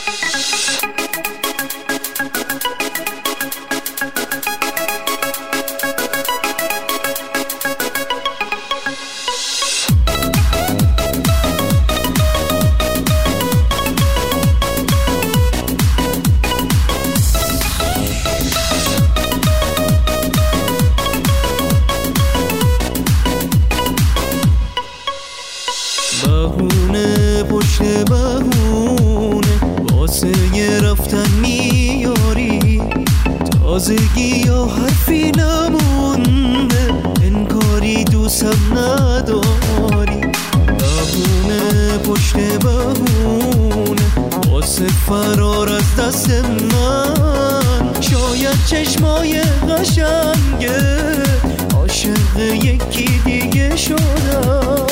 بهونه پشت بهونه واسه رفتن میاری، تازگی یا حرفی نمونده، انکاری دوستم نداری. بهونه پشت بهونه واسه فرار از دست من، شاید چشمای قشنگه عاشق یکی دیگه شدم.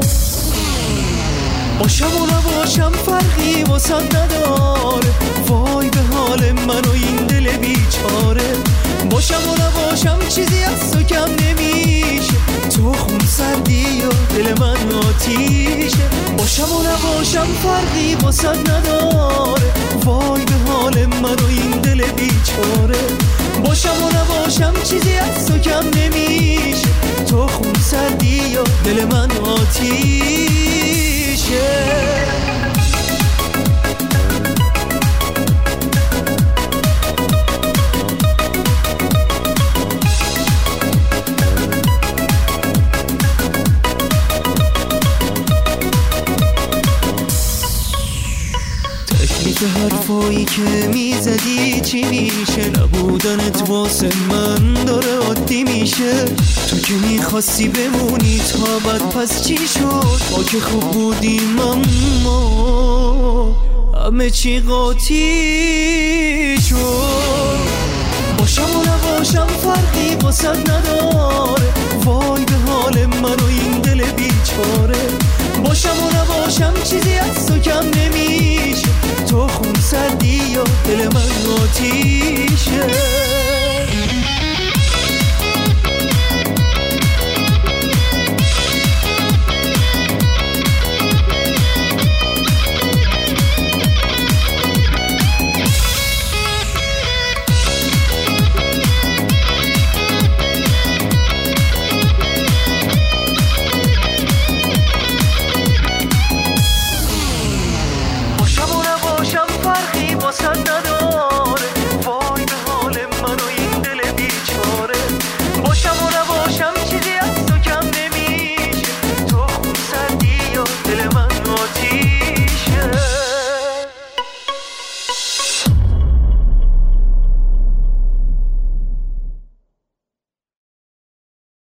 باشم و نباشم فرقی واسد نداره، وای به حال من و این دل بیچاره. باشم و نباشم چیزی از تو کم نمیشه، تو خون سردی و دل من آتیشه. باشم و نباشم فرقی واسد نداره، وای به حال من و این دل بیچاره. باشم و نباشم چیزی از تو کم نمیشه، تو خون سردی و دل من آتیشه. تکلیف حرفایی که میزدی چی میشه؟ نبودنت واسه من داره عادی میشه. تو که میخواستی بمونی تا بعد پس چی شد؟ ما که خوب بودیم اما همه چی قاطی شد. باشم و نباشم فرقی واسد نداره، وای به حال من و این دل بیچاره. باشم و نباشم